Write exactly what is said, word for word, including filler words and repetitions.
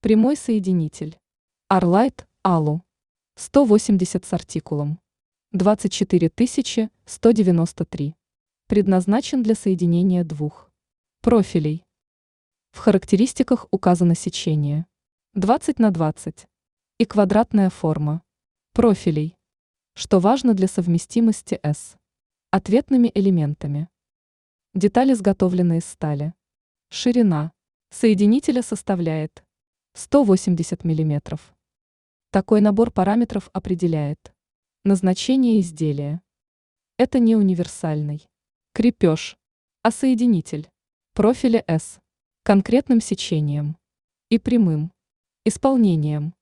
Прямой соединитель. Арлайт Алу. сто восемьдесят с артикулом. двадцать четыре тысячи сто девяносто три. Предназначен для соединения двух профилей. В характеристиках указано сечение двадцать на двадцать и квадратная форма профилей, что важно для совместимости с ответными элементами. Деталь изготовлена из стали. Ширина соединителя составляет сто восемьдесят миллиметров. Такой набор параметров определяет назначение изделия. Это не универсальный крепеж, а соединитель профиля S конкретным сечением и прямым исполнением.